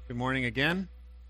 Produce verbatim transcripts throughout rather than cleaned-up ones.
Good morning again.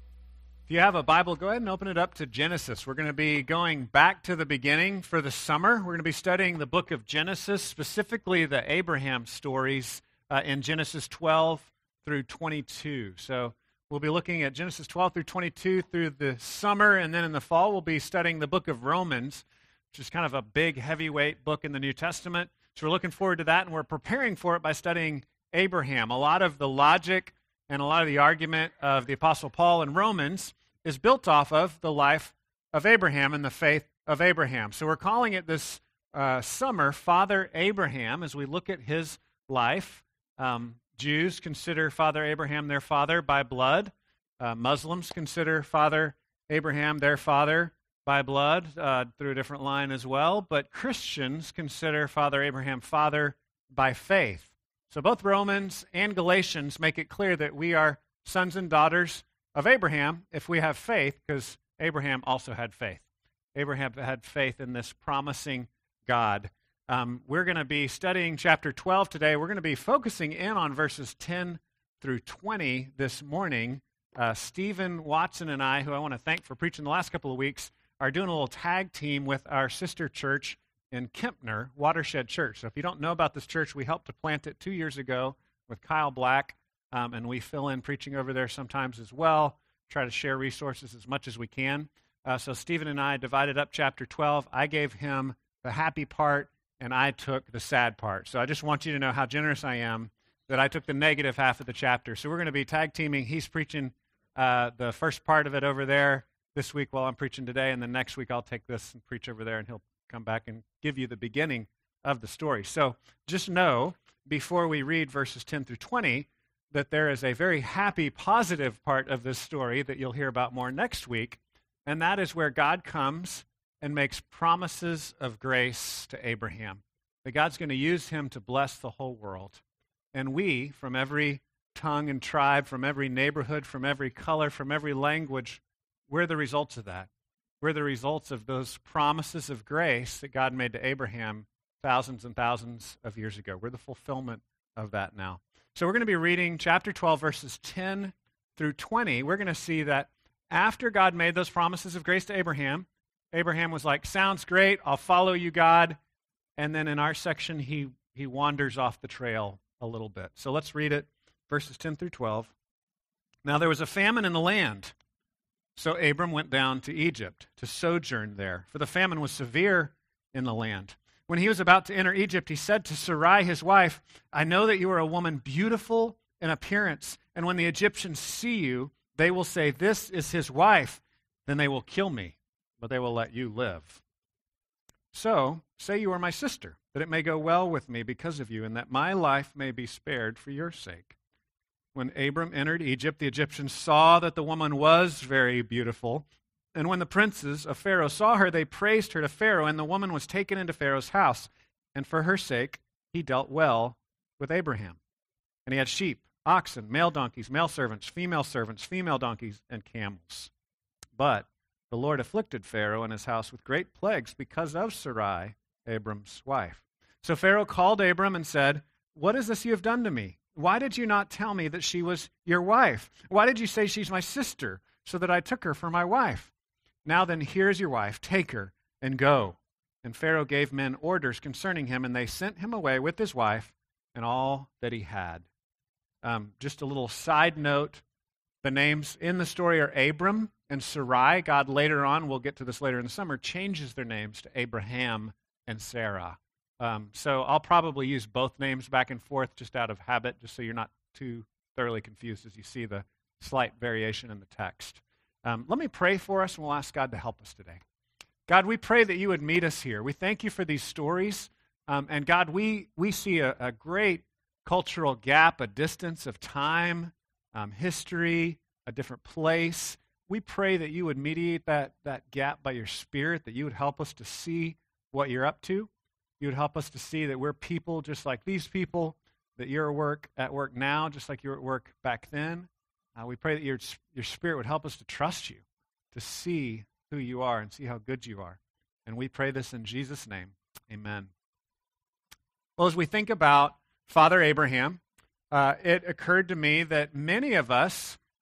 If you have a Bible, go ahead and open it up to Genesis. We're going to be going back to the beginning for the summer. We're going to be studying the book of Genesis, specifically the Abraham stories uh, in Genesis twelve through twenty-two. So we'll be looking at Genesis twelve through twenty-two through the summer, and then in the fall we'll be studying the book of Romans, which is kind of a big, heavyweight book in the New Testament. So we're looking forward to that, and we're preparing for it by studying Abraham. A lot of the logic and a lot of the argument of the Apostle Paul in Romans is built off of the life of Abraham and the faith of Abraham. So we're calling it this uh, summer Father Abraham as we look at his life. Um, Jews consider Father Abraham their father by blood. Uh, Muslims consider Father Abraham their father by blood uh, through a different line as well. But Christians consider Father Abraham father by faith. So both Romans and Galatians make it clear that we are sons and daughters of Abraham if we have faith, because Abraham also had faith. Abraham had faith in this promising God. Um, we're going to be studying chapter twelve today. We're going to be focusing in on verses ten through twenty this morning. Uh, Stephen Watson and I, who I want to thank for preaching the last couple of weeks, are doing a little tag team with our sister church in Kempner, Watershed Church. So if you don't know about this church, we helped to plant it two years ago with Kyle Black, um, and we fill in preaching over there sometimes as well, try to share resources as much as we can. Uh, so Stephen and I divided up chapter twelve. I gave him the happy part, and I took the sad part. So I just want you to know how generous I am that I took the negative half of the chapter. So we're going to be tag teaming. He's preaching uh, the first part of it over there this week while I'm preaching today, and then next week I'll take this and preach over there, and he'll come back and give you the beginning of the story. So just know, before we read verses ten through twenty, that there is a very happy, positive part of this story that you'll hear about more next week, and that is where God comes and makes promises of grace to Abraham, that God's going to use him to bless the whole world. And we, from every tongue and tribe, from every neighborhood, from every color, from every language, we're the results of that. We're the results of those promises of grace that God made to Abraham thousands and thousands of years ago. We're the fulfillment of that now. So we're going to be reading chapter twelve, verses ten through twenty. We're going to see that after God made those promises of grace to Abraham, Abraham was like, sounds great, I'll follow you, God. And then in our section, he, he wanders off the trail a little bit. So let's read it, verses ten through twelve. Now there was a famine in the land. So Abram went down to Egypt to sojourn there, for the famine was severe in the land. When he was about to enter Egypt, he said to Sarai, his wife, I know that you are a woman beautiful in appearance, and when the Egyptians see you, they will say, this is his wife. Then they will kill me, but they will let you live. So say you are my sister, that it may go well with me because of you, and that my life may be spared for your sake. When Abram entered Egypt, the Egyptians saw that the woman was very beautiful. And when the princes of Pharaoh saw her, they praised her to Pharaoh, and the woman was taken into Pharaoh's house. And for her sake, he dealt well with Abraham. And he had sheep, oxen, male donkeys, male servants, female servants, female donkeys, and camels. But the Lord afflicted Pharaoh and his house with great plagues because of Sarai, Abram's wife. So Pharaoh called Abram and said, what is this you have done to me? Why did you not tell me that she was your wife? Why did you say she's my sister, so that I took her for my wife? Now then, here's your wife. Take her and go. And Pharaoh gave men orders concerning him, and they sent him away with his wife and all that he had. Um, just a little side note, the names in the story are Abram and Sarai. God later on, we'll get to this later in the summer, changes their names to Abraham and Sarah. Um, so I'll probably use both names back and forth just out of habit, just so you're not too thoroughly confused as you see the slight variation in the text. Um, let me pray for us, and we'll ask God to help us today. God, we pray that you would meet us here. We thank you for these stories. Um, and God, we, we see a, a great cultural gap, a distance of time, um, history, a different place. We pray that you would mediate that, that gap by your Spirit, that you would help us to see what you're up to. You would help us to see that we're people just like these people, that you're at work, at work now just like you were at work back then. Uh, we pray that your, your Spirit would help us to trust you, to see who you are and see how good you are. And we pray this in Jesus' name. Amen. Well, as we think about Father Abraham, uh, it occurred to me that many of us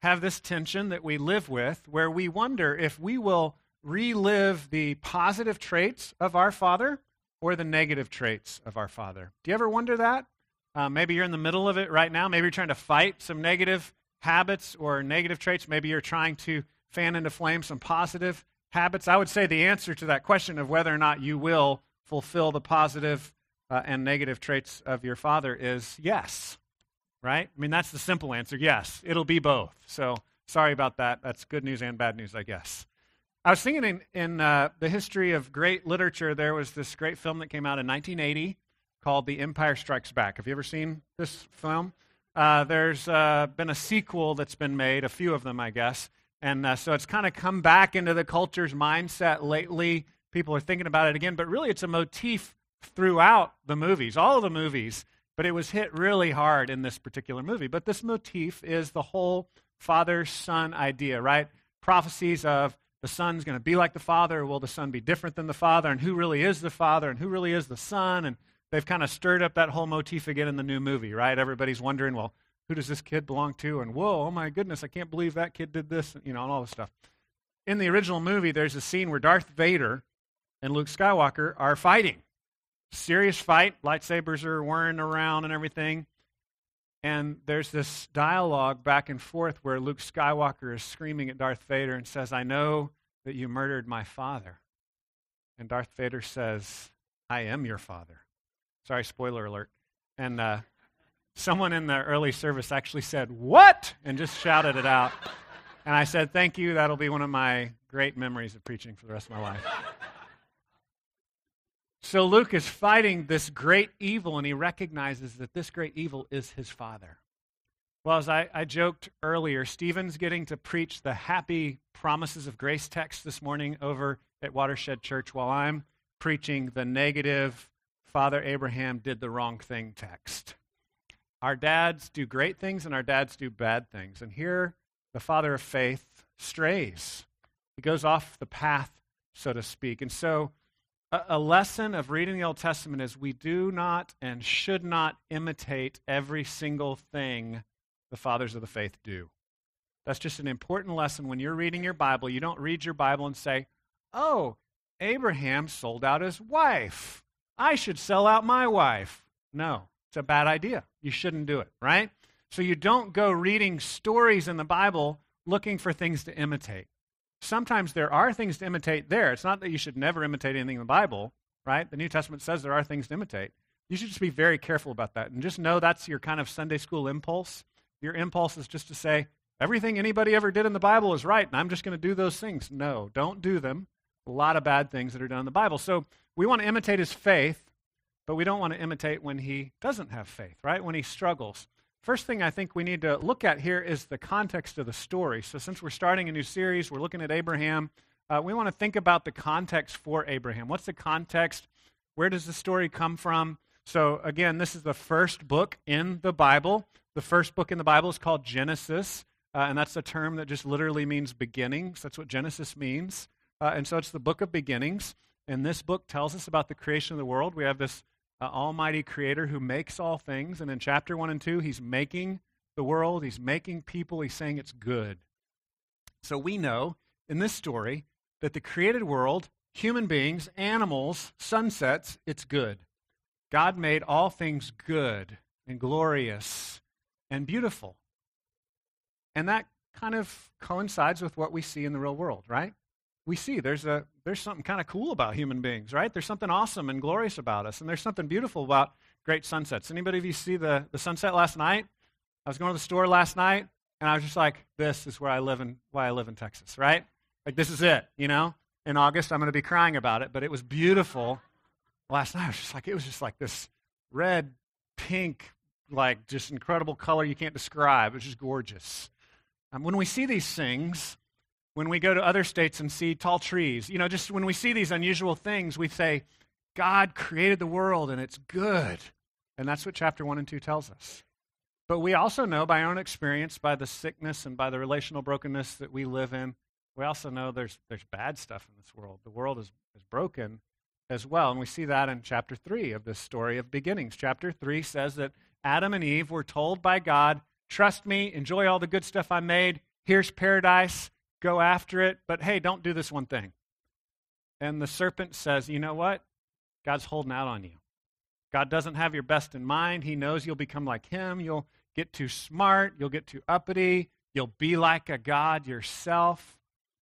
have this tension that we live with where we wonder if we will relive the positive traits of our Father or the negative traits of our Father. Do you ever wonder that? Uh, maybe you're in the middle of it right now. Maybe you're trying to fight some negative habits or negative traits. Maybe you're trying to fan into flame some positive habits. I would say the answer to that question of whether or not you will fulfill the positive uh, and negative traits of your Father is yes, right? I mean, that's the simple answer. Yes, it'll be both. So sorry about that. That's good news and bad news, I guess. I was thinking in, in uh, the history of great literature, there was this great film that came out in nineteen eighty called The Empire Strikes Back. Have you ever seen this film? Uh, there's uh, been a sequel that's been made, a few of them, I guess. And uh, so it's kind of come back into the culture's mindset lately. People are thinking about it again, but really it's a motif throughout the movies, all of the movies, but it was hit really hard in this particular movie. But this motif is the whole father-son idea, right? Prophecies of the son's going to be like the father, will the son be different than the father, and who really is the father, and who really is the son, and they've kind of stirred up that whole motif again in the new movie, right? Everybody's wondering, well, who does this kid belong to? And whoa, oh my goodness, I can't believe that kid did this, you know, and all this stuff. In the original movie, there's a scene where Darth Vader and Luke Skywalker are fighting. Serious fight, lightsabers are whirring around and everything. And there's this dialogue back and forth where Luke Skywalker is screaming at Darth Vader and says, I know that you murdered my father. And Darth Vader says, I am your father. Sorry, spoiler alert. And uh, someone in the early service actually said, what? And just shouted it out. And I said, thank you. That'll be one of my great memories of preaching for the rest of my life. So Luke is fighting this great evil, and he recognizes that this great evil is his father. Well, as I, I joked earlier, Stephen's getting to preach the happy promises of grace text this morning over at Watershed Church while I'm preaching the negative Father Abraham did the wrong thing text. Our dads do great things and our dads do bad things. And here, the father of faith strays. He goes off the path, so to speak. And so, a, a lesson of reading the Old Testament is we do not and should not imitate every single thing the fathers of the faith do. That's just an important lesson. When you're reading your Bible, you don't read your Bible and say, oh, Abraham sold out his wife. I should sell out my wife. No, it's a bad idea. You shouldn't do it, right? So you don't go reading stories in the Bible looking for things to imitate. Sometimes there are things to imitate there. It's not that you should never imitate anything in the Bible, right? The New Testament says there are things to imitate. You should just be very careful about that. And just know that's your kind of Sunday school impulse. Your impulse is just to say, everything anybody ever did in the Bible is right, and I'm just going to do those things. No, don't do them. A lot of bad things that are done in the Bible. So we want to imitate his faith, but we don't want to imitate when he doesn't have faith, right? When he struggles. First thing I think we need to look at here is the context of the story. So since we're starting a new series, we're looking at Abraham, uh, we want to think about the context for Abraham. What's the context? Where does the story come from? So again, this is the first book in the Bible. The first book in the Bible is called Genesis, uh, and that's a term that just literally means beginnings. That's what Genesis means. Uh, and so it's the book of beginnings. And this book tells us about the creation of the world. We have this uh, almighty creator who makes all things. And in chapter one and two, he's making the world. He's making people. He's saying it's good. So we know in this story that the created world, human beings, animals, sunsets, it's good. God made all things good and glorious and beautiful. And that kind of coincides with what we see in the real world, right? We see there's a there's something kind of cool about human beings, right? There's something awesome and glorious about us, and there's something beautiful about great sunsets. Anybody of you see the, the sunset last night? I was going to the store last night, and I was just like, this is where I live in why I live in Texas, right? Like, this is it, you know? In August, I'm going to be crying about it, but it was beautiful. Last night, I was just like, it was just like this red, pink, like just incredible color you can't describe. It was just gorgeous. Um, when we see these things, when we go to other states and see tall trees, you know, just when we see these unusual things, we say, God created the world and it's good. And that's what chapter one and two tells us. But we also know by our own experience, by the sickness and by the relational brokenness that we live in, we also know there's there's bad stuff in this world. The world is, is broken as well. And we see that in chapter three of this story of beginnings. Chapter three says that Adam and Eve were told by God, trust me, enjoy all the good stuff I made. Here's paradise, go after it, but hey, don't do this one thing. And the serpent says, you know what? God's holding out on you. God doesn't have your best in mind. He knows you'll become like him. You'll get too smart. You'll get too uppity. You'll be like a god yourself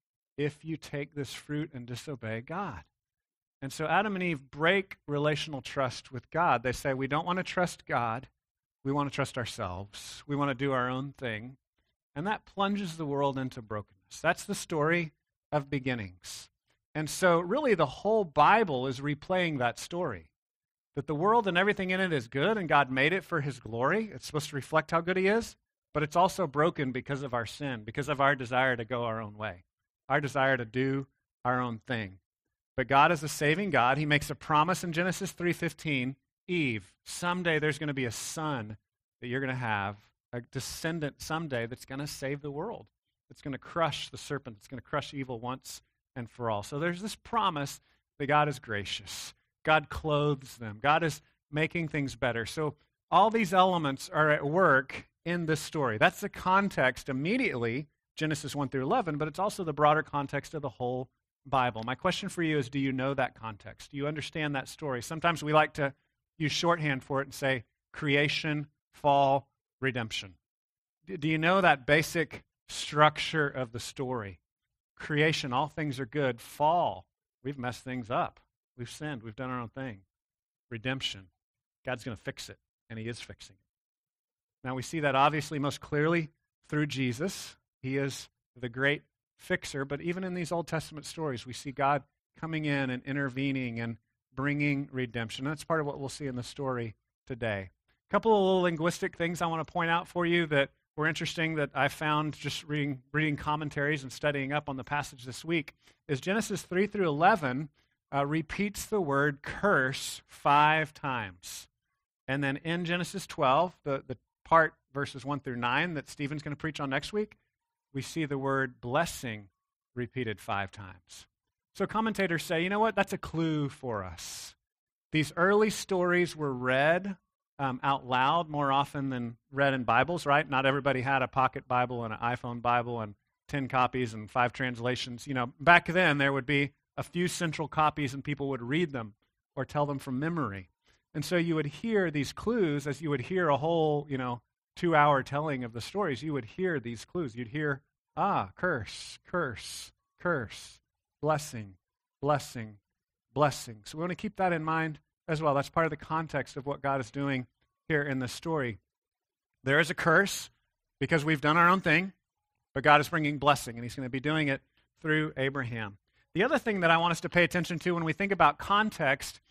if you take this fruit and disobey God. And so Adam and Eve break relational trust with God. They say, we don't want to trust God. We want to trust ourselves. We want to do our own thing. And that plunges the world into brokenness. That's the story of beginnings. And so really the whole Bible is replaying that story. That the world and everything in it is good and God made it for his glory. It's supposed to reflect how good he is. But it's also broken because of our sin, because of our desire to go our own way, our desire to do our own thing. But God is a saving God. He makes a promise in Genesis three fifteen, Eve, someday there's going to be a son that you're going to have, a descendant someday that's going to save the world. It's going to crush the serpent. It's going to crush evil once and for all. So there's this promise that God is gracious. God clothes them. God is making things better. So all these elements are at work in this story. That's the context immediately, Genesis one through eleven, but it's also the broader context of the whole Bible. My question for you is, do you know that context? Do you understand that story? Sometimes we like to use shorthand for it and say creation, fall, redemption. Do you know that basic structure of the story? Creation, all things are good. Fall, we've messed things up. We've sinned. We've done our own thing. Redemption, God's going to fix it, and he is fixing it. Now, we see that obviously most clearly through Jesus. He is the great fixer, but even in these Old Testament stories, we see God coming in and intervening and bringing redemption. That's part of what we'll see in the story today. A couple of little linguistic things I want to point out for you that were interesting that I found just reading, reading commentaries and studying up on the passage this week is Genesis three through eleven uh, repeats the word curse five times. And then in Genesis twelve, the, the part, verses one through nine, that Stephen's going to preach on next week, we see the word blessing repeated five times. So commentators say, you know what, that's a clue for us. These early stories were read um, out loud more often than read in Bibles, right? Not everybody had a pocket Bible and an iPhone Bible and ten copies and five translations. You know, back then there would be a few central copies and people would read them or tell them from memory. And so you would hear these clues as you would hear a whole, you know, two-hour telling of the stories. You would hear these clues. You'd hear, ah, curse, curse, curse, blessing, blessing, blessing. So we want to keep that in mind as well. That's part of the context of what God is doing here in this story. There is a curse because we've done our own thing, but God is bringing blessing, and he's going to be doing it through Abraham. The other thing that I want us to pay attention to when we think about context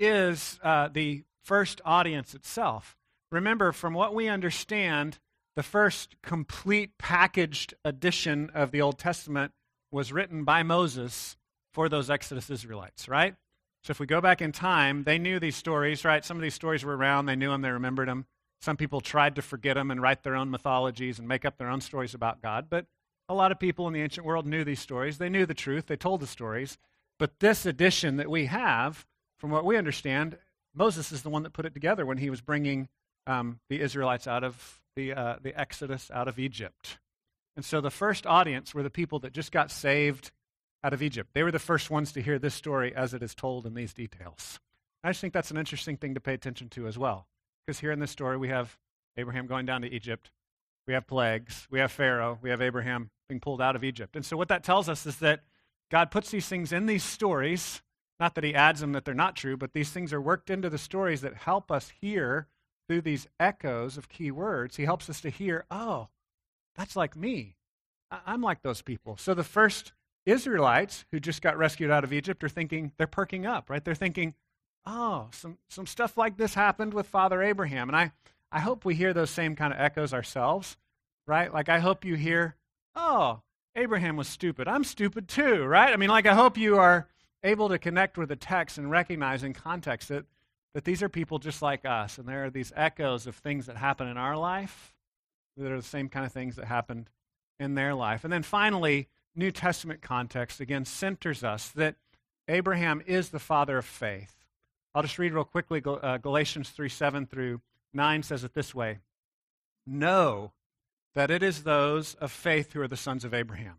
is uh, the first audience itself. Remember, from what we understand, the first complete packaged edition of the Old Testament was written by Moses for those Exodus Israelites, right? So if we go back in time, they knew these stories, right? Some of these stories were around. They knew them. They remembered them. Some people tried to forget them and write their own mythologies and make up their own stories about God. But a lot of people in the ancient world knew these stories. They knew the truth. They told the stories. But this edition that we have, from what we understand, Moses is the one that put it together when he was bringing um, the Israelites out of the, uh, the Exodus, out of Egypt. And so the first audience were the people that just got saved out of Egypt. They were the first ones to hear this story as it is told in these details. I just think that's an interesting thing to pay attention to as well. Because here in this story, we have Abraham going down to Egypt. We have plagues. We have Pharaoh. We have Abraham being pulled out of Egypt. And so what that tells us is that God puts these things in these stories, not that he adds them that they're not true, but these things are worked into the stories that help us hear through these echoes of key words. He helps us to hear, oh, that's like me. I- I'm like those people. So the first Israelites who just got rescued out of Egypt are thinking, they're perking up, right? They're thinking, oh, some, some stuff like this happened with Father Abraham. And I, I hope we hear those same kind of echoes ourselves, right? Like I hope you hear, oh, Abraham was stupid. I'm stupid too, right? I mean, like I hope you are able to connect with the text and recognize in context that, that these are people just like us. And there are these echoes of things that happen in our life that are the same kind of things that happened in their life. And then finally, New Testament context, again, centers us that Abraham is the father of faith. I'll just read real quickly. Uh, Galatians three, seven through nine says it this way. Know that it is those of faith who are the sons of Abraham.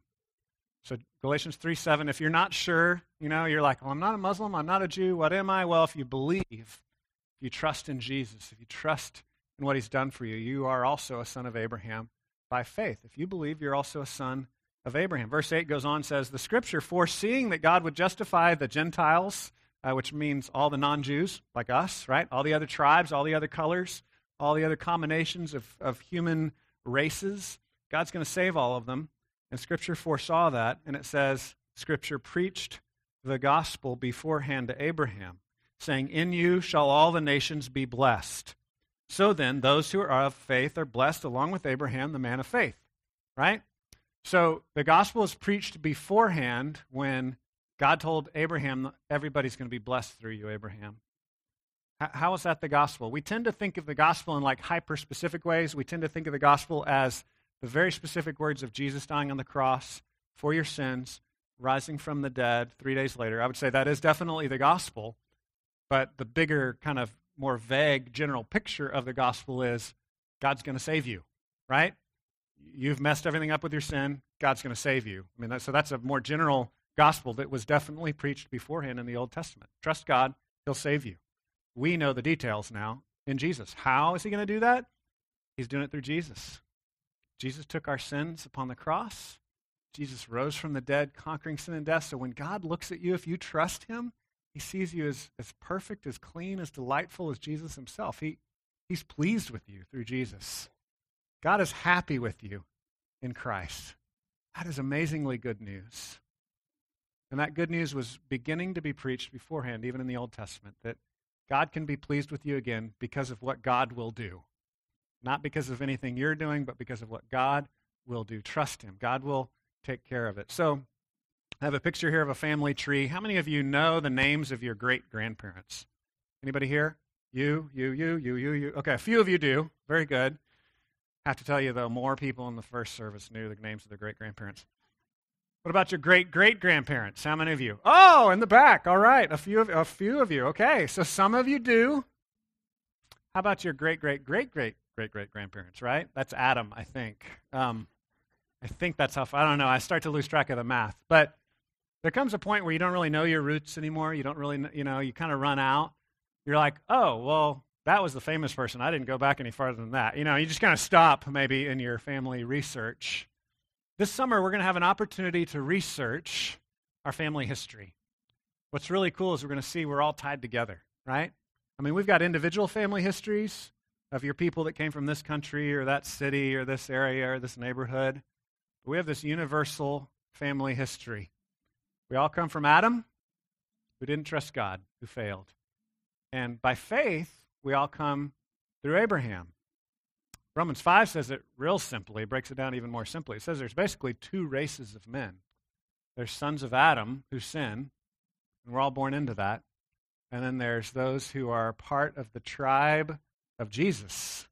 So Galatians three seven, if you're not sure, you know, you're like, well, I'm not a Muslim, I'm not a Jew, what am I? Well, if you believe, if you trust in Jesus, if you trust in what he's done for you, you are also a son of Abraham by faith. If you believe, you're also a son of Abraham. Verse eight goes on, says, the scripture, foreseeing that God would justify the Gentiles, uh, which means all the non-Jews, like us, right? All the other tribes, all the other colors, all the other combinations of, of human races. God's going to save all of them. And Scripture foresaw that, and it says, Scripture preached the gospel beforehand to Abraham, saying, in you shall all the nations be blessed. So then, those who are of faith are blessed along with Abraham, the man of faith, right? So the gospel is preached beforehand when God told Abraham, everybody's going to be blessed through you, Abraham. H- how is that the gospel? We tend to think of the gospel in like hyper-specific ways. We tend to think of the gospel as the very specific words of Jesus dying on the cross for your sins, rising from the dead three days later. I would say that is definitely the gospel, but the bigger, kind of more vague general picture of the gospel is God's going to save you, right? You've messed everything up with your sin. God's going to save you. I mean, that, so that's a more general gospel that was definitely preached beforehand in the Old Testament. Trust God, he'll save you. We know the details now in Jesus. How is he going to do that? He's doing it through Jesus. Jesus took our sins upon the cross. Jesus rose from the dead, conquering sin and death. So when God looks at you, if you trust him, he sees you as, as perfect, as clean, as delightful as Jesus himself. He, he's pleased with you through Jesus. God is happy with you in Christ. That is amazingly good news. And that good news was beginning to be preached beforehand, even in the Old Testament, that God can be pleased with you again because of what God will do. Not because of anything you're doing, but because of what God will do. Trust him. God will take care of it. So I have a picture here of a family tree. How many of you know the names of your great-grandparents? Anybody here? You, you, you, you, you, you. Okay, a few of you do. Very good. I have to tell you, though, more people in the first service knew the names of their great-grandparents. What about your great-great-grandparents? How many of you? Oh, in the back. All right, a few of, a few of you. Okay, so some of you do. How about your great-great-great-great? Great-great-grandparents, right? That's Adam, I think. Um, I think that's how, I don't know, I start to lose track of the math. But there comes a point where you don't really know your roots anymore. You don't really, you know, you kind of run out. You're like, oh, well, that was the famous person. I didn't go back any farther than that. You know, you just kind of stop maybe in your family research. This summer, we're going to have an opportunity to research our family history. What's really cool is we're going to see we're all tied together, right? I mean, we've got individual family histories of your people that came from this country or that city or this area or this neighborhood. But we have this universal family history. We all come from Adam, who didn't trust God, who failed. And by faith, we all come through Abraham. Romans five says it real simply, it breaks it down even more simply. It says there's basically two races of men. There's sons of Adam who sin, and we're all born into that. And then there's those who are part of the tribe of Jesus,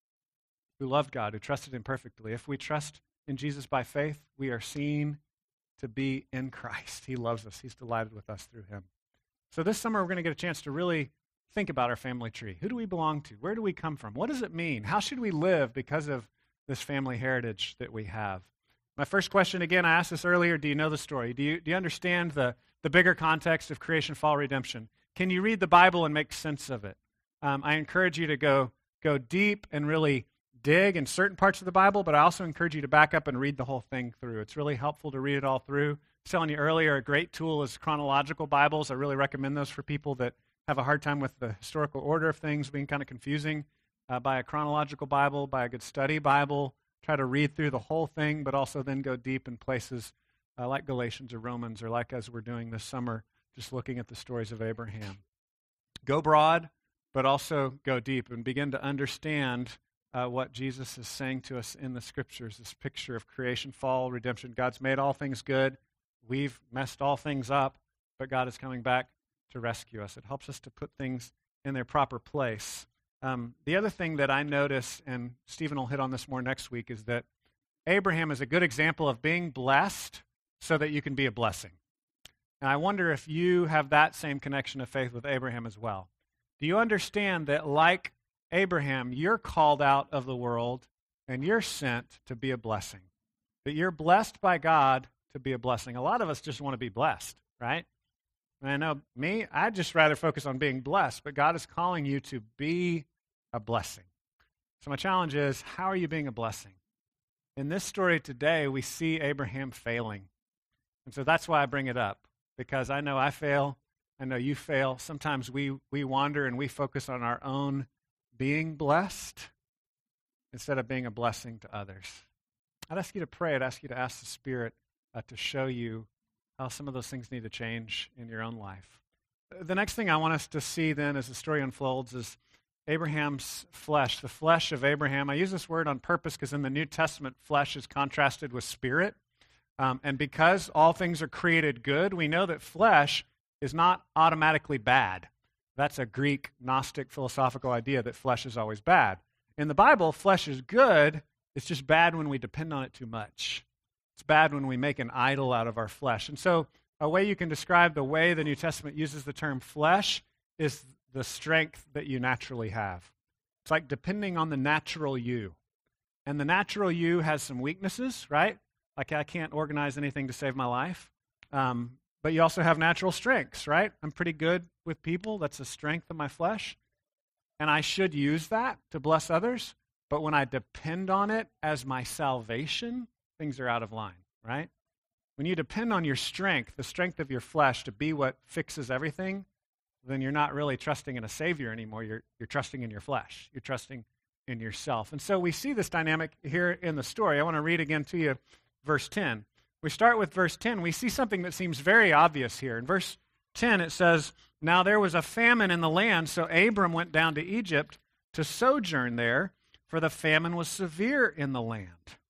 who loved God, who trusted him perfectly. If we trust in Jesus by faith, we are seen to be in Christ. He loves us. He's delighted with us through him. So this summer, we're going to get a chance to really think about our family tree. Who do we belong to? Where do we come from? What does it mean? How should we live because of this family heritage that we have? My first question, again, I asked this earlier, do you know the story? Do you, do you understand the, the bigger context of creation, fall, redemption? Can you read the Bible and make sense of it? Um, I encourage you to go go deep and really dig in certain parts of the Bible, but I also encourage you to back up and read the whole thing through. It's really helpful to read it all through. I was telling you earlier, a great tool is chronological Bibles. I really recommend those for people that have a hard time with the historical order of things being kind of confusing. Uh, buy a chronological Bible, buy a good study Bible, try to read through the whole thing, but also then go deep in places uh, like Galatians or Romans, or like as we're doing this summer, just looking at the stories of Abraham. Go broad, but also go deep and begin to understand uh, what Jesus is saying to us in the Scriptures, this picture of creation, fall, redemption. God's made all things good. We've messed all things up, but God is coming back to rescue us. It helps us to put things in their proper place. Um, the other thing that I notice, and Stephen will hit on this more next week, is that Abraham is a good example of being blessed so that you can be a blessing. And I wonder if you have that same connection of faith with Abraham as well. Do you understand that, like Abraham, you're called out of the world and you're sent to be a blessing. That you're blessed by God to be a blessing. A lot of us just want to be blessed, right? And I know me, I'd just rather focus on being blessed, but God is calling you to be a blessing. So my challenge is, how are you being a blessing? In this story today, we see Abraham failing. And so that's why I bring it up, because I know I fail. I know you fail. Sometimes we, we wander and we focus on our own being blessed instead of being a blessing to others. I'd ask you to pray. I'd ask you to ask the Spirit uh, to show you how some of those things need to change in your own life. The next thing I want us to see then as the story unfolds is Abraham's flesh, the flesh of Abraham. I use this word on purpose because in the New Testament, flesh is contrasted with spirit. Um, and because all things are created good, we know that flesh is not automatically bad. That's a Greek Gnostic philosophical idea that flesh is always bad. In the Bible, flesh is good. It's just bad when we depend on it too much. It's bad when we make an idol out of our flesh. And so a way you can describe the way the New Testament uses the term flesh is the strength that you naturally have. It's like depending on the natural you. And the natural you has some weaknesses, right? Like I can't organize anything to save my life. Um, but you also have natural strengths, right? I'm pretty good with people. That's a strength of my flesh. And I should use that to bless others. But when I depend on it as my salvation, things are out of line, right? When you depend on your strength, the strength of your flesh to be what fixes everything, then you're not really trusting in a Savior anymore. You're, you're trusting in your flesh. You're trusting in yourself. And so we see this dynamic here in the story. I want to read again to you verse ten. We start with verse ten. We see something that seems very obvious here. In verse ten, it says, "Now there was a famine in the land, so Abram went down to Egypt to sojourn there, for the famine was severe in the land."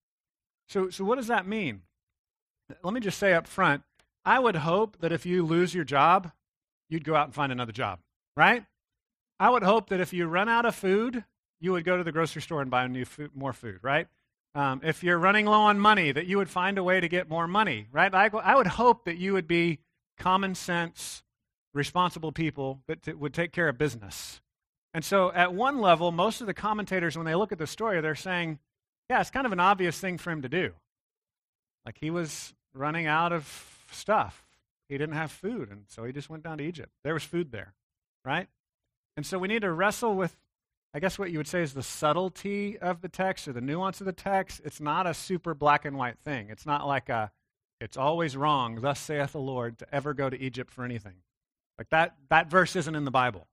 So, so what does that mean? Let me just say up front, I would hope that if you lose your job, you'd go out and find another job, right? I would hope that if you run out of food, you would go to the grocery store and buy new food, more food, right? Um, if you're running low on money, that you would find a way to get more money, right? I, I would hope that you would be common sense, responsible people that t- would take care of business. And so at one level, most of the commentators, when they look at the story, they're saying, yeah, it's kind of an obvious thing for him to do. Like he was running out of stuff. He didn't have food, and so he just went down to Egypt. There was food there, right? And so we need to wrestle with, I guess what you would say is the subtlety of the text or the nuance of the text. It's not a super black and white thing. It's not like a, it's always wrong, thus saith the Lord, to ever go to Egypt for anything. Like that, that verse isn't in the Bible.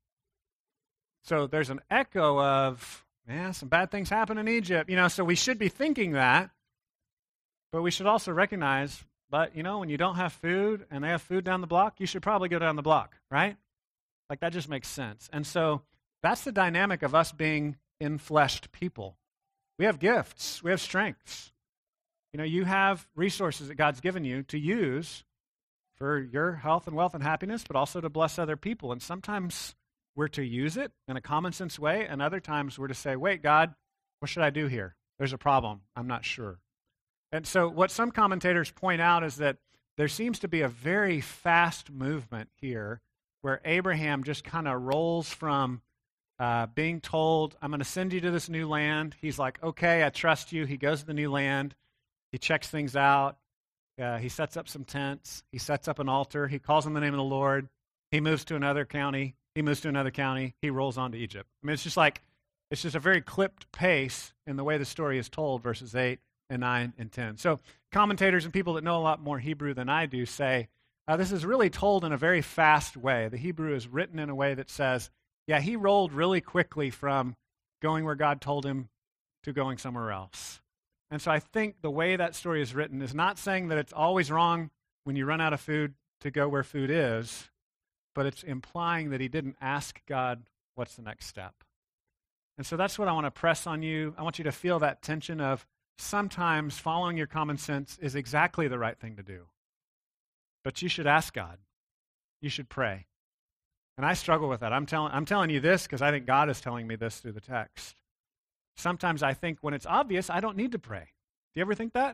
So there's an echo of, man, some bad things happen in Egypt. You know, so we should be thinking that, but we should also recognize, but, you know, when you don't have food and they have food down the block, you should probably go down the block, right? Like that just makes sense. And so that's the dynamic of us being infleshed people. We have gifts. We have strengths. You know, you have resources that God's given you to use for your health and wealth and happiness, but also to bless other people. And sometimes we're to use it in a common sense way, and other times we're to say, wait, God, what should I do here? There's a problem. I'm not sure. And so what some commentators point out is that there seems to be a very fast movement here where Abraham just kind of rolls from uh, being told, I'm going to send you to this new land. He's like, okay, I trust you. He goes to the new land. He checks things out. Uh, he sets up some tents. He sets up an altar. He calls on the name of the Lord. He moves to another county. He moves to another county. He rolls on to Egypt. I mean, it's just like, it's just a very clipped pace in the way the story is told, verses eight and nine and ten. So commentators and people that know a lot more Hebrew than I do say, uh, this is really told in a very fast way. The Hebrew is written in a way that says, yeah, he rolled really quickly from going where God told him to going somewhere else. And so I think the way that story is written is not saying that it's always wrong when you run out of food to go where food is, but it's implying that he didn't ask God, what's the next step? And so that's what I want to press on you. I want you to feel that tension of sometimes following your common sense is exactly the right thing to do. But you should ask God. You should pray. And I struggle with that. I'm telling I'm telling you this because I think God is telling me this through the text. Sometimes I think when it's obvious, I don't need to pray. Do you ever think that?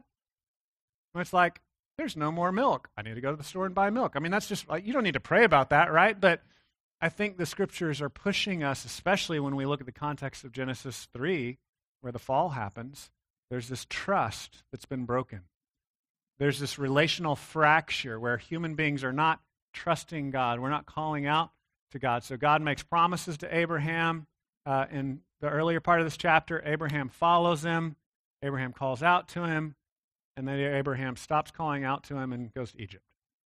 When it's like, there's no more milk. I need to go to the store and buy milk. I mean, that's just, you don't need to pray about that, right? But I think the scriptures are pushing us, especially when we look at the context of Genesis three, where the fall happens, There's this trust that's been broken. There's this relational fracture where human beings are not trusting God. We're not calling out to God. So God makes promises to Abraham. Uh, in the earlier part of this chapter, Abraham follows him. Abraham calls out to him. And then Abraham stops calling out to him and goes to Egypt.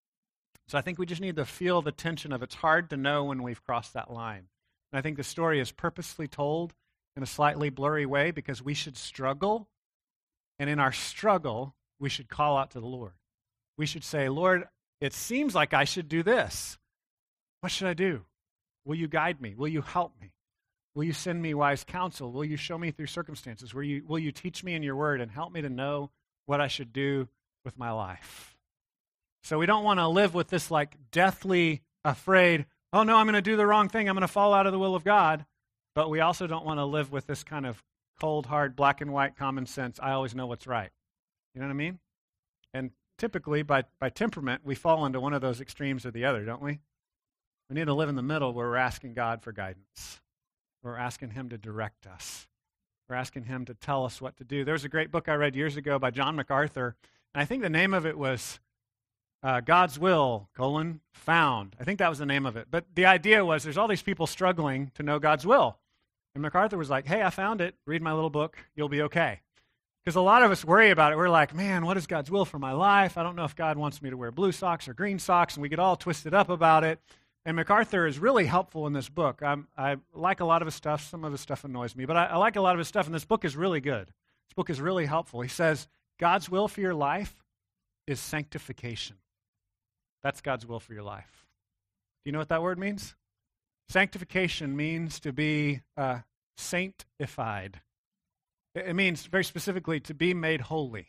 So I think we just need to feel the tension of it's hard to know when we've crossed that line. And I think the story is purposely told in a slightly blurry way because we should struggle. And in our struggle, we should call out to the Lord. We should say, Lord, it seems like I should do this. What should I do? Will you guide me? Will you help me? Will you send me wise counsel? Will you show me through circumstances? Will you, will you teach me in your word and help me to know what I should do with my life? So we don't want to live with this like deathly afraid, oh no, I'm going to do the wrong thing. I'm going to fall out of the will of God. But we also don't want to live with this kind of cold, hard, black and white common sense. I always know what's right. You know what I mean? And typically, by, by temperament, we fall into one of those extremes or the other, don't we? We need to live in the middle where we're asking God for guidance. We're asking Him to direct us. We're asking Him to tell us what to do. There was a great book I read years ago by John MacArthur, and I think the name of it was uh, God's Will, colon, Found. I think that was the name of it. But the idea was there's all these people struggling to know God's will. And MacArthur was like, hey, I found it. Read my little book. You'll be okay. Because a lot of us worry about it. We're like, man, what is God's will for my life? I don't know if God wants me to wear blue socks or green socks, and we get all twisted up about it. And MacArthur is really helpful in this book. I'm, I like a lot of his stuff. Some of his stuff annoys me, but I, I like a lot of his stuff, and this book is really good. This book is really helpful. He says, God's will for your life is sanctification. That's God's will for your life. Do you know what that word means? Sanctification means to be uh, sanctified. It means, very specifically, to be made holy.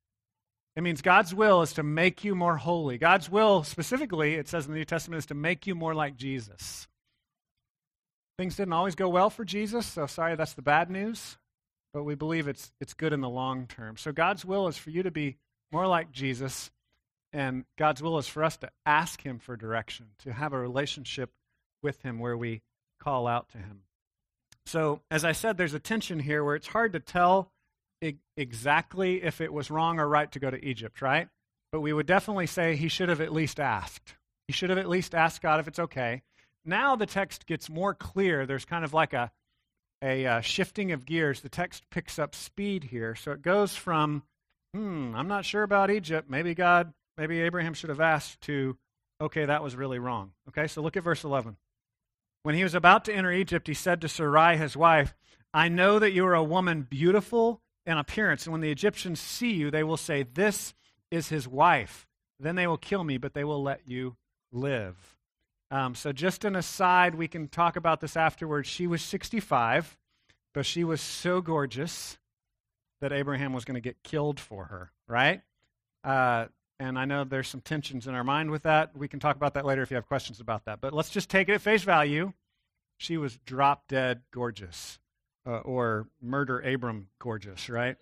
It means God's will is to make you more holy. God's will, specifically, it says in the New Testament, is to make you more like Jesus. Things didn't always go well for Jesus, so sorry, that's the bad news, but we believe it's it's good in the long term. So God's will is for you to be more like Jesus, and God's will is for us to ask Him for direction, to have a relationship with Him where we call out to Him. So, as I said, there's a tension here where it's hard to tell I- exactly if it was wrong or right to go to Egypt, right? But we would definitely say he should have at least asked. He should have at least asked God if it's okay. Now the text gets more clear. There's kind of like a, a uh, shifting of gears. The text picks up speed here. So it goes from, hmm, I'm not sure about Egypt. Maybe God, maybe Abraham should have asked, to, okay, that was really wrong. Okay, so look at verse eleven. When he was about to enter Egypt, he said to Sarai, his wife, I know that you are a woman beautiful in appearance, and when the Egyptians see you, they will say, this is his wife. Then they will kill me, but they will let you live. Um, so just an aside, we can talk about this afterwards. She was sixty-five, but she was so gorgeous that Abraham was going to get killed for her, right? Uh, and I know there's some tensions in our mind with that. We can talk about that later if you have questions about that. But let's just take it at face value. She was drop-dead gorgeous, uh, or murder Abram gorgeous, right?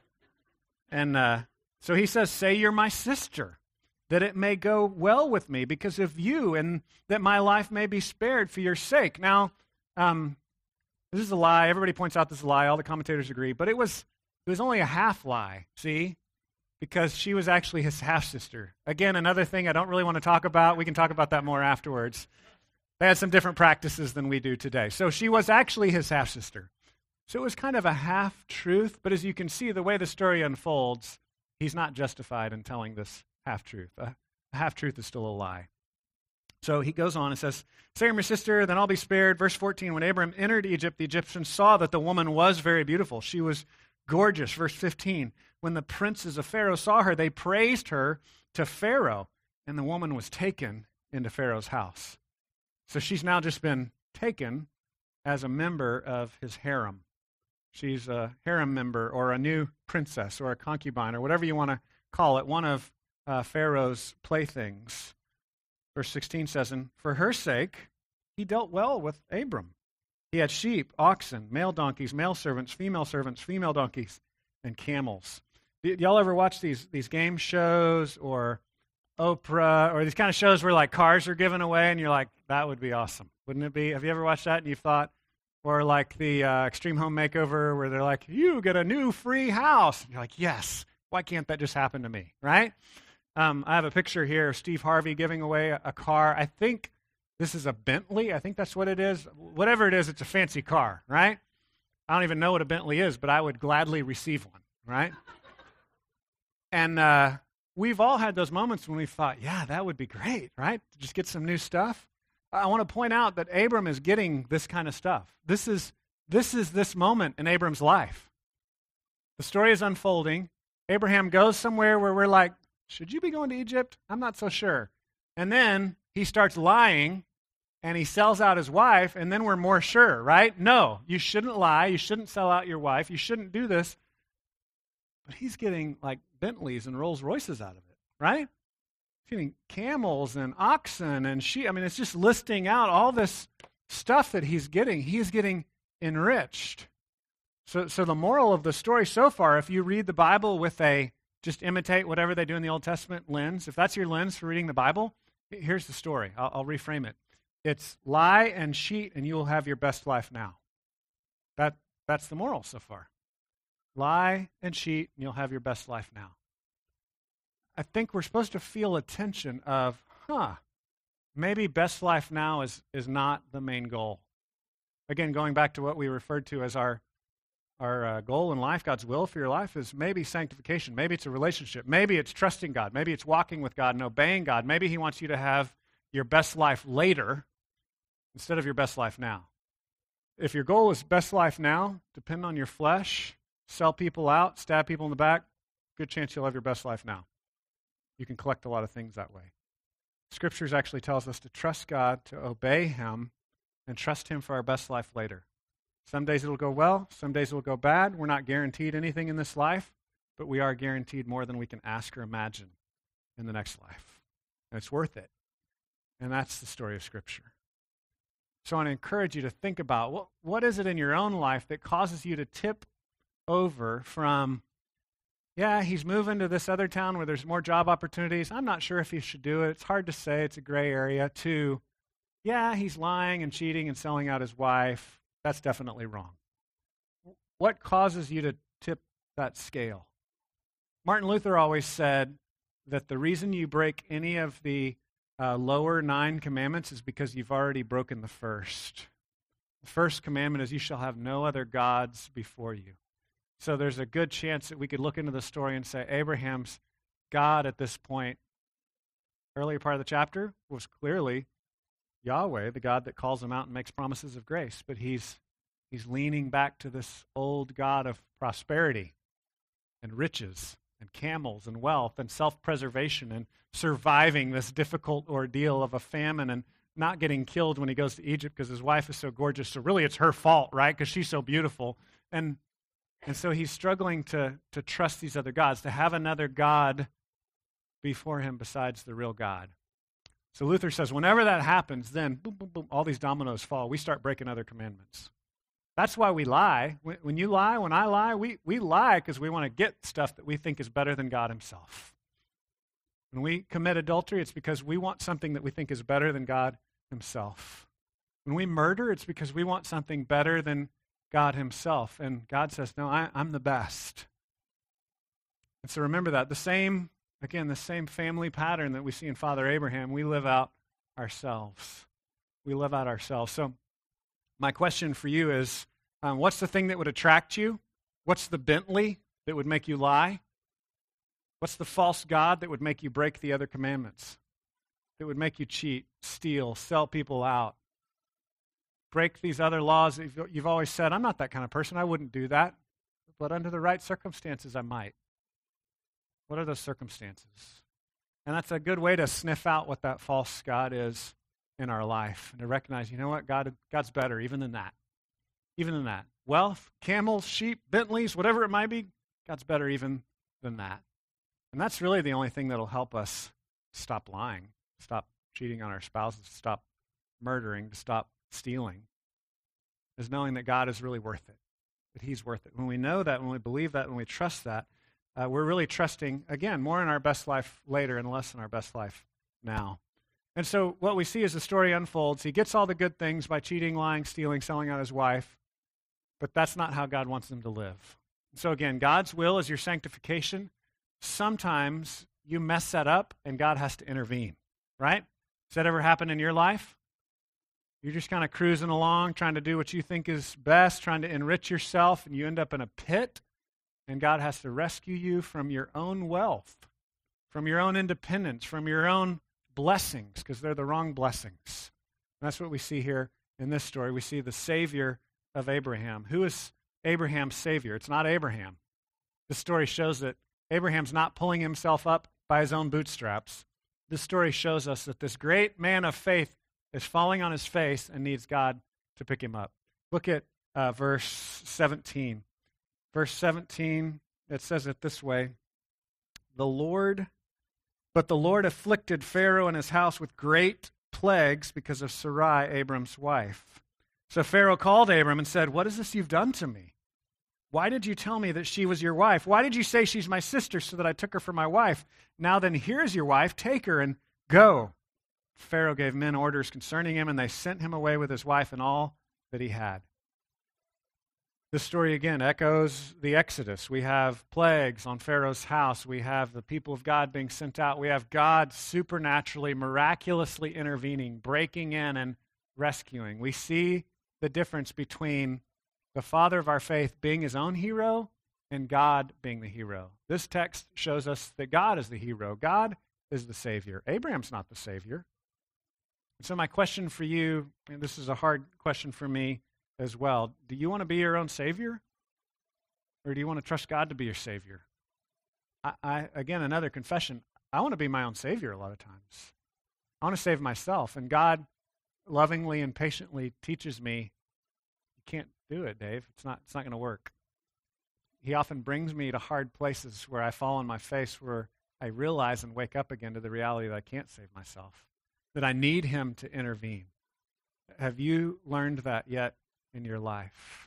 And uh, so he says, say you're my sister, that it may go well with me because of you, and that my life may be spared for your sake. Now, um, this is a lie. Everybody points out this is a lie. All the commentators agree. But it was, it was only a half lie, see? Because she was actually his half-sister. Again, another thing I don't really want to talk about. We can talk about that more afterwards. They had some different practices than we do today. So she was actually his half-sister. So it was kind of a half-truth, but as you can see, the way the story unfolds, he's not justified in telling this half-truth. A half-truth is still a lie. So he goes on and says, say you're my sister, then I'll be spared. Verse fourteen, when Abram entered Egypt, the Egyptians saw that the woman was very beautiful. She was gorgeous. Verse fifteen, when the princes of Pharaoh saw her, they praised her to Pharaoh, and the woman was taken into Pharaoh's house. So she's now just been taken as a member of his harem. She's a harem member or a new princess or a concubine or whatever you want to call it, one of uh, Pharaoh's playthings. Verse sixteen says, and for her sake, he dealt well with Abram. He had sheep, oxen, male donkeys, male servants, female servants, female donkeys, and camels. Y- y'all ever watch these, these game shows or Oprah or these kind of shows where like cars are given away and you're like, that would be awesome. Wouldn't it be? Have you ever watched that and you've thought, Or like the uh, Extreme Home Makeover where they're like, you get a new free house. And you're like, yes, why can't that just happen to me, right? Um, I have a picture here of Steve Harvey giving away a, a car. I think this is a Bentley. I think that's what it is. Whatever it is, it's a fancy car, right? I don't even know what a Bentley is, but I would gladly receive one, right? And uh, we've all had those moments when we thought, yeah, that would be great, right? To just get some new stuff. I want to point out that Abram is getting this kind of stuff. This is this is this moment in Abram's life. The story is unfolding. Abraham goes somewhere where we're like, should you be going to Egypt? I'm not so sure. And then he starts lying, and he sells out his wife, and then we're more sure, right? No, you shouldn't lie. You shouldn't sell out your wife. You shouldn't do this. But he's getting like Bentleys and Rolls Royces out of it, right? He's getting camels and oxen and sheep. I mean, it's just listing out all this stuff that he's getting. He's getting enriched. So, so the moral of the story so far, if you read the Bible with a just imitate whatever they do in the Old Testament lens, if that's your lens for reading the Bible, here's the story. I'll, I'll reframe it. It's lie and cheat, and you will have your best life now. That that's the moral so far. Lie and cheat, and you'll have your best life now. I think we're supposed to feel a tension of, huh, maybe best life now is, is not the main goal. Again, going back to what we referred to as our, our uh, goal in life, God's will for your life is maybe sanctification. Maybe it's a relationship. Maybe it's trusting God. Maybe it's walking with God and obeying God. Maybe he wants you to have your best life later instead of your best life now. If your goal is best life now, depend on your flesh, sell people out, stab people in the back, good chance you'll have your best life now. You can collect a lot of things that way. Scriptures actually tells us to trust God, to obey him, and trust him for our best life later. Some days it'll go well, some days it'll go bad. We're not guaranteed anything in this life, but we are guaranteed more than we can ask or imagine in the next life. And it's worth it. And that's the story of Scripture. So I want to encourage you to think about what, what is it in your own life that causes you to tip over from, yeah, he's moving to this other town where there's more job opportunities. I'm not sure if he should do it. It's hard to say. It's a gray area. To, yeah, he's lying and cheating and selling out his wife. That's definitely wrong. What causes you to tip that scale? Martin Luther always said that the reason you break any of the uh, lower nine commandments is because you've already broken the first. The first commandment is you shall have no other gods before you. So there's a good chance that we could look into the story and say Abraham's God at this point, earlier part of the chapter, was clearly Yahweh, the God that calls him out and makes promises of grace. But he's he's leaning back to this old God of prosperity and riches and camels and wealth and self-preservation and surviving this difficult ordeal of a famine and not getting killed when he goes to Egypt because his wife is so gorgeous. So really it's her fault, right? Because she's so beautiful. And and so he's struggling to, to trust these other gods, to have another God before him besides the real God. So Luther says, whenever that happens, then boom, boom, boom, all these dominoes fall. We start breaking other commandments. That's why we lie. When, when you lie, when I lie, we, we lie because we want to get stuff that we think is better than God himself. When we commit adultery, it's because we want something that we think is better than God himself. When we murder, it's because we want something better than God himself. And God says, no, I, I'm the best. And so remember that. The same, again, the same family pattern that we see in Father Abraham, we live out ourselves. We live out ourselves. So my question for you is, um, what's the thing that would attract you? What's the Bentley that would make you lie? What's the false god that would make you break the other commandments? That would make you cheat, steal, sell people out? Break these other laws. You've always said, I'm not that kind of person. I wouldn't do that. But under the right circumstances, I might. What are those circumstances? And that's a good way to sniff out what that false god is in our life and to recognize, you know what, God, God's better even than that. Even than that. Wealth, camels, sheep, Bentleys, whatever it might be, God's better even than that. And that's really the only thing that'll help us stop lying, stop cheating on our spouses, stop murdering, to stop stealing, is knowing that God is really worth it, that he's worth it. When we know that, when we believe that, when we trust that, uh, we're really trusting, again, more in our best life later and less in our best life now. And so what we see as the story unfolds, he gets all the good things by cheating, lying, stealing, selling out his wife, but that's not how God wants him to live. So again, God's will is your sanctification. Sometimes you mess that up and God has to intervene, right? Has that ever happened in your life? You're just kind of cruising along, trying to do what you think is best, trying to enrich yourself, and you end up in a pit, and God has to rescue you from your own wealth, from your own independence, from your own blessings, because they're the wrong blessings. And that's what we see here in this story. We see the Savior of Abraham. Who is Abraham's Savior? It's not Abraham. This story shows that Abraham's not pulling himself up by his own bootstraps. This story shows us that this great man of faith is falling on his face and needs God to pick him up. Look at uh, verse seventeen. Verse seventeen, it says it this way. The Lord, but the Lord afflicted Pharaoh and his house with great plagues because of Sarai, Abram's wife. So Pharaoh called Abram and said, "What is this you've done to me? Why did you tell me that she was your wife? Why did you say she's my sister so that I took her for my wife? Now then, here's your wife. Take her and go." Pharaoh gave men orders concerning him, and they sent him away with his wife and all that he had. This story again echoes the Exodus. We have plagues on Pharaoh's house. We have the people of God being sent out. We have God supernaturally, miraculously intervening, breaking in and rescuing. We see the difference between the father of our faith being his own hero and God being the hero. This text shows us that God is the hero. God is the Savior. Abraham's not the Savior. And so my question for you, and this is a hard question for me as well, do you want to be your own Savior? Or do you want to trust God to be your Savior? I, I again, another confession, I want to be my own Savior a lot of times. I want to save myself, and God lovingly and patiently teaches me, you can't do it, Dave. It's not, it's not going to work. He often brings me to hard places where I fall on my face, where I realize and wake up again to the reality that I can't save myself, that I need him to intervene. Have you learned that yet in your life?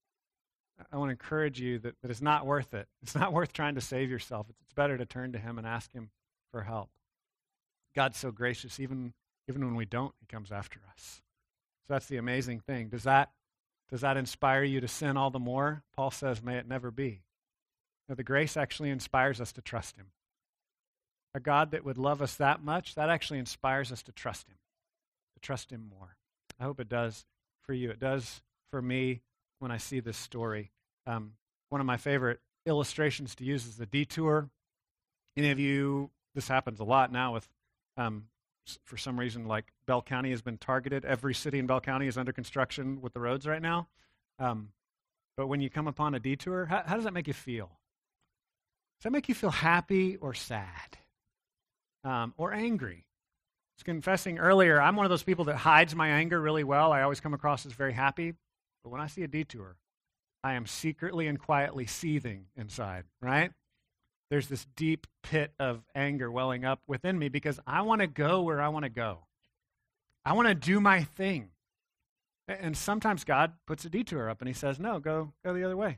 I want to encourage you that, that it's not worth it. It's not worth trying to save yourself. It's, it's better to turn to him and ask him for help. God's so gracious, even, even when we don't, he comes after us. So that's the amazing thing. Does that, does that inspire you to sin all the more? Paul says, may it never be. Now, the grace actually inspires us to trust him. A God that would love us that much, that actually inspires us to trust him, to trust him more. I hope it does for you. It does for me when I see this story. Um, one of my favorite illustrations to use is the detour. Any of you, this happens a lot now with, um, for some reason, like Bell County has been targeted. Every city in Bell County is under construction with the roads right now. Um, but when you come upon a detour, how, how does that make you feel? Does that make you feel happy or sad? Um, or angry? I was confessing earlier, I'm one of those people that hides my anger really well. I always come across as very happy. But when I see a detour, I am secretly and quietly seething inside, right? There's this deep pit of anger welling up within me because I want to go where I want to go. I want to do my thing. And sometimes God puts a detour up and he says, no, go, go the other way.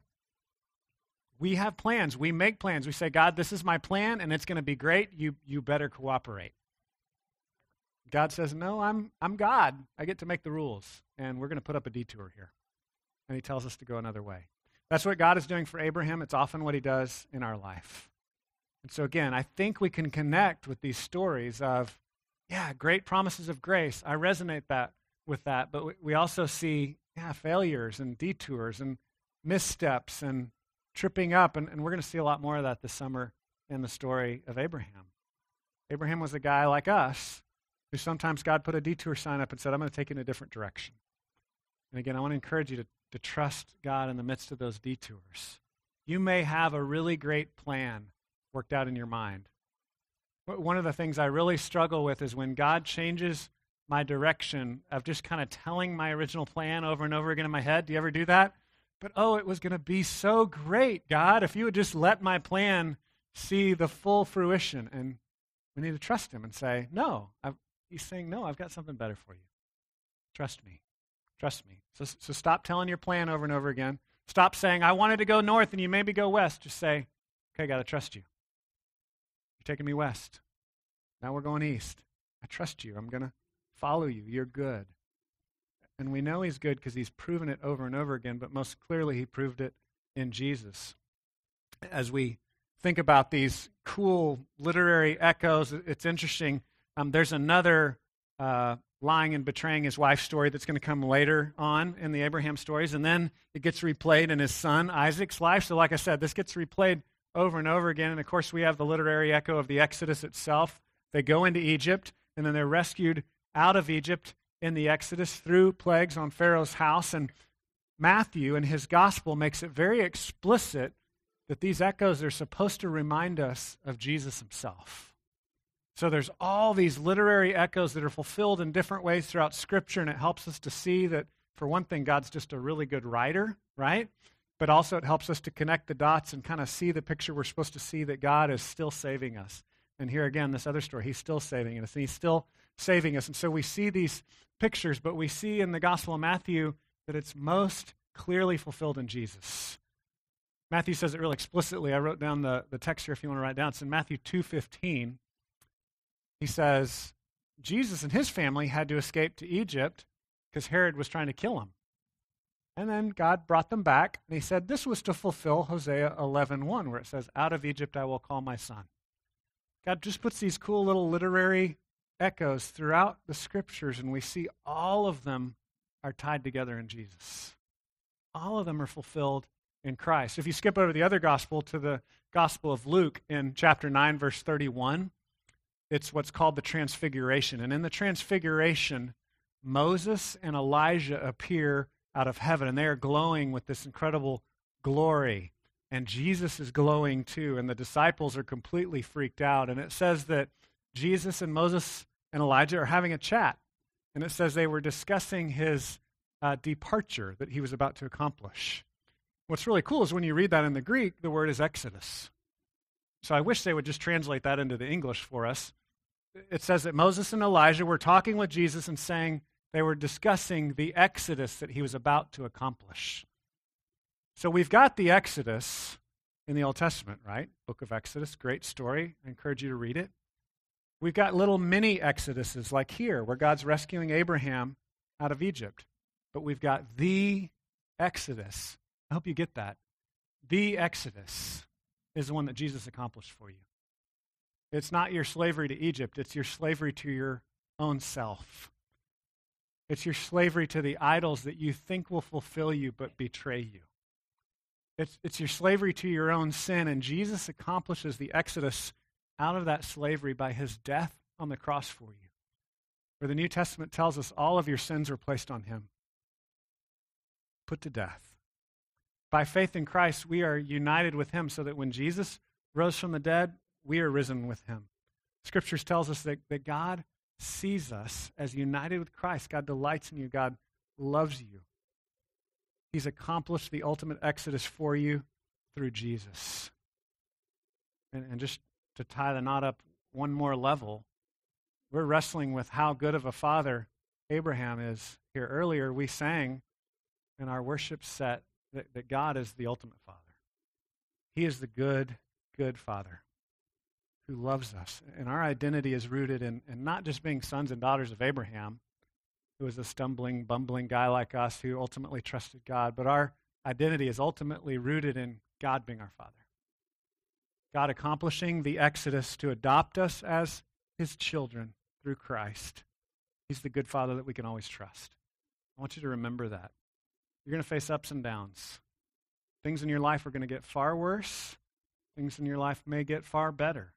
We have plans. We make plans. We say, God, this is my plan, and it's going to be great. You you better cooperate. God says, no, I'm I'm God. I get to make the rules, and we're going to put up a detour here. And he tells us to go another way. That's what God is doing for Abraham. It's often what he does in our life. And so again, I think we can connect with these stories of, yeah, great promises of grace. I resonate that with that, but we, we also see, yeah, failures and detours and missteps and tripping up, and, and we're going to see a lot more of that this summer in the story of Abraham. Abraham was a guy like us who sometimes God put a detour sign up and said, I'm going to take you in a different direction. And again, I want to encourage you to, to trust God in the midst of those detours. You may have a really great plan worked out in your mind. One of the things I really struggle with is when God changes my direction of just kind of telling my original plan over and over again in my head. Do you ever do that? But, oh, it was going to be so great, God, if you would just let my plan see the full fruition. And we need to trust him and say, no. I've, he's saying, no, I've got something better for you. Trust me. Trust me. So, so stop telling your plan over and over again. Stop saying, I wanted to go north and you made me go west. Just say, okay, God, I trust you. You're taking me west. Now we're going east. I trust you. I'm going to follow you. You're good. And we know he's good because he's proven it over and over again, but most clearly he proved it in Jesus. As we think about these cool literary echoes, it's interesting. Um, there's another uh, lying and betraying his wife story that's going to come later on in the Abraham stories, and then it gets replayed in his son Isaac's life. So like I said, this gets replayed over and over again, and of course we have the literary echo of the Exodus itself. They go into Egypt, and then they're rescued out of Egypt in the Exodus through plagues on Pharaoh's house, and Matthew in his gospel makes it very explicit that these echoes are supposed to remind us of Jesus himself. So there's all these literary echoes that are fulfilled in different ways throughout Scripture, and it helps us to see that, for one thing, God's just a really good writer, right? But also it helps us to connect the dots and kind of see the picture we're supposed to see, that God is still saving us. And here again, this other story, he's still saving us, and he's still saving us. And so we see these pictures, but we see in the Gospel of Matthew that it's most clearly fulfilled in Jesus. Matthew says it really explicitly. I wrote down the, the text here if you want to write it down. It's in Matthew two fifteen. He says, Jesus and his family had to escape to Egypt because Herod was trying to kill him. And then God brought them back, and he said this was to fulfill Hosea eleven one, where it says, out of Egypt I will call my son. God just puts these cool little literary echoes throughout the Scriptures, and we see all of them are tied together in Jesus. All of them are fulfilled in Christ. If you skip over the other gospel to the Gospel of Luke in chapter nine, verse thirty-one, it's what's called the Transfiguration. And in the Transfiguration, Moses and Elijah appear out of heaven, and they are glowing with this incredible glory. And Jesus is glowing too, and the disciples are completely freaked out. And it says that Jesus and Moses and Elijah are having a chat. And it says they were discussing his uh, departure that he was about to accomplish. What's really cool is when you read that in the Greek, the word is Exodus. So I wish they would just translate that into the English for us. It says that Moses and Elijah were talking with Jesus and saying they were discussing the Exodus that he was about to accomplish. So we've got the Exodus in the Old Testament, right? Book of Exodus, great story. I encourage you to read it. We've got little mini Exoduses like here, where God's rescuing Abraham out of Egypt. But we've got the Exodus. I hope you get that. The Exodus is the one that Jesus accomplished for you. It's not your slavery to Egypt. It's your slavery to your own self. It's your slavery to the idols that you think will fulfill you but betray you. It's, it's your slavery to your own sin, and Jesus accomplishes the exodus out of that slavery by his death on the cross for you. Where the New Testament tells us all of your sins are placed on him, put to death. By faith in Christ, we are united with him so that when Jesus rose from the dead, we are risen with him. Scriptures tells us that, that God sees us as united with Christ. God delights in you. God loves you. He's accomplished the ultimate exodus for you through Jesus. And, and just to tie the knot up one more level, we're wrestling with how good of a father Abraham is. Here earlier, we sang in our worship set that, that God is the ultimate father. He is the good, good father who loves us. And our identity is rooted in, in not just being sons and daughters of Abraham, who was a stumbling, bumbling guy like us who ultimately trusted God, but our identity is ultimately rooted in God being our Father. God accomplishing the exodus to adopt us as his children through Christ. He's the good Father that we can always trust. I want you to remember that. You're going to face ups and downs. Things in your life are going to get far worse. Things in your life may get far better.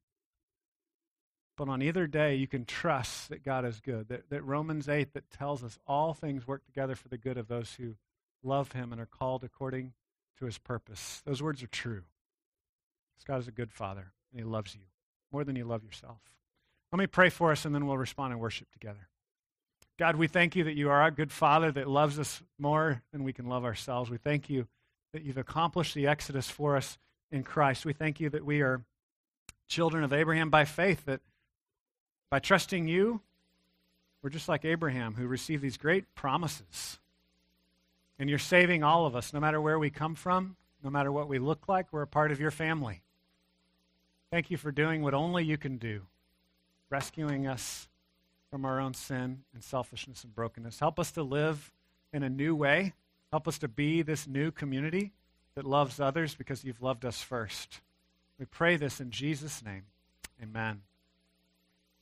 But on either day, you can trust that God is good. That, that Romans eight that tells us all things work together for the good of those who love him and are called according to his purpose. Those words are true. Because God is a good Father, and he loves you more than you love yourself. Let me pray for us, and then we'll respond and worship together. God, we thank you that you are a good Father that loves us more than we can love ourselves. We thank you that you've accomplished the exodus for us in Christ. We thank you that we are children of Abraham by faith, that by trusting you, we're just like Abraham, who received these great promises. And you're saving all of us, no matter where we come from, no matter what we look like, we're a part of your family. Thank you for doing what only you can do, rescuing us from our own sin and selfishness and brokenness. Help us to live in a new way. Help us to be this new community that loves others because you've loved us first. We pray this in Jesus' name. Amen.